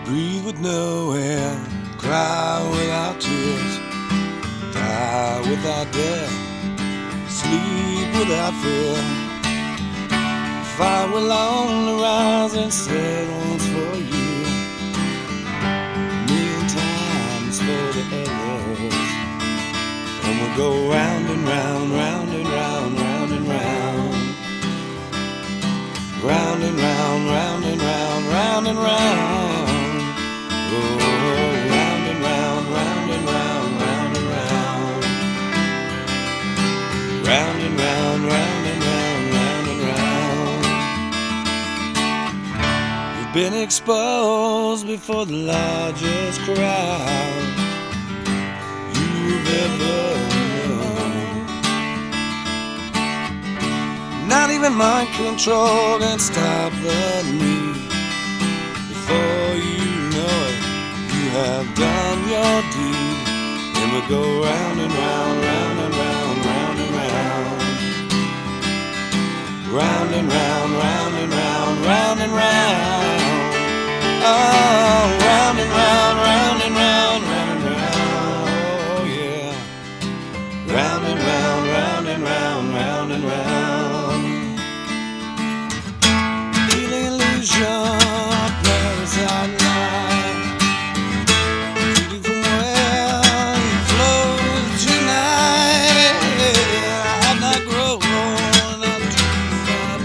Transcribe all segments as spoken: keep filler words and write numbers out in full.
Breathe with no air, cry without tears, die without death, sleep without fear. Fire will only rise and set once for you, a million times for the others. And we'll go round and round, round and round, round and round, round and round, round and round, round and round. Oh, round and round, round and round, round and round, round and round, round and round, round and round. You've been exposed before the largest crowd you've ever known. Not even mind control can stop the need. Before you know it, you have done your deed. And we'll go round and round, round and round, round and round, round and round, round and round, round and round. Oh, round and round, round and round, round and round. Oh yeah, round and round, round and round, round and round. Feeling illusion, parasite life, feeling from where you float tonight. I have not grown, I do not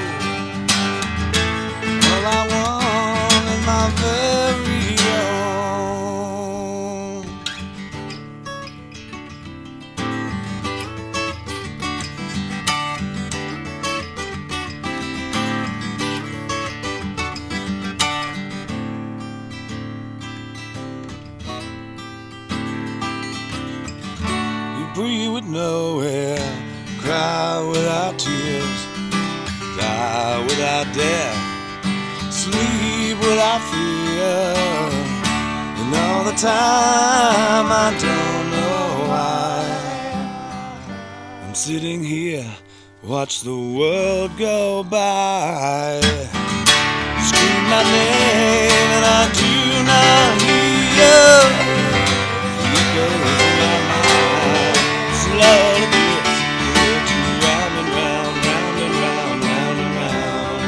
know. All I want is my very own. You breathe with no air, cry without tears, die without death, sleep without fear. And all the time I don't know why I'm sitting here, watch the world go by. Scream my name and I do not hear. It goes in my mind, slowly gets you round and round, round and round, round and round,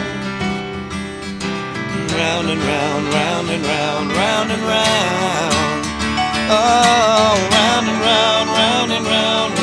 round and round, round and round, round and round. Oh, round and round, round and round.